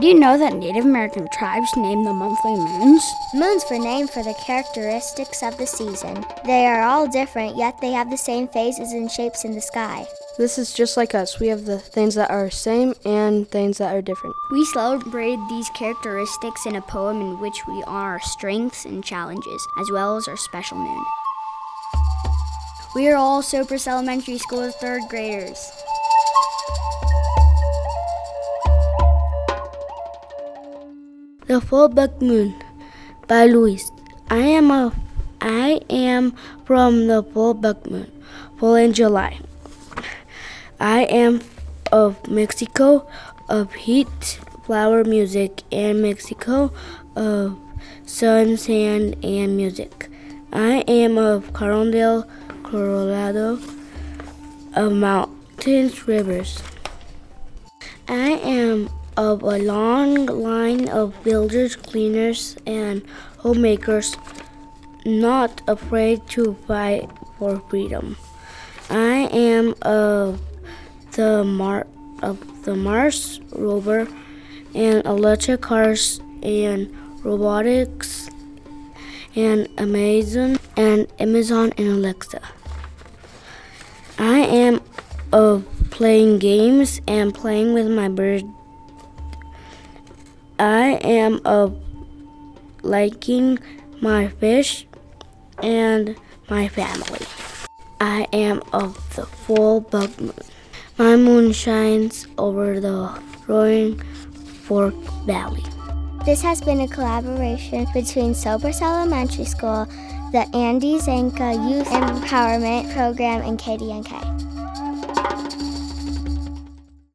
Did you know that Native American tribes name the monthly moons? Moons were named for the characteristics of the season. They are all different, yet they have the same phases and shapes in the sky. This is just like us. We have the things that are same and things that are different. We celebrate these characteristics in a poem in which we honor our strengths and challenges, as well as our special moon. We are all Sopris Elementary School's third graders. The Full Buck Moon by Luis. I am from the full buck moon, full in July. I am of Mexico, of heat, flower, music, and Mexico, of sun, sand, and music. I am of Carondale, Colorado, of mountains, rivers. I am of a long line of builders, cleaners, and homemakers, not afraid to fight for freedom. I am of the Mars rover and electric cars and robotics and Amazon and Alexa. I am of playing games and playing with my bird. I am of liking my fish and my family. I am of the full buck moon. My moon shines over the Roaring Fork Valley. This has been a collaboration between Sopris Elementary School, the Andy Zanka Youth Empowerment Program, and KDNK.